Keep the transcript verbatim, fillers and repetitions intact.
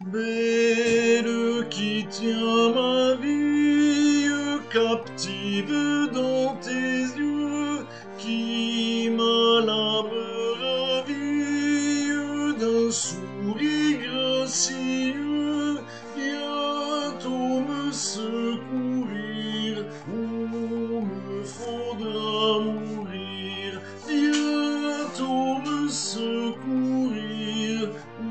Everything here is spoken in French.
Belle qui tient ma vie captive dans tes yeux, qui m'a l'âme ravie d'un sourire gracieux, bientôt me secourir ou me faudra mourir, bientôt me secourir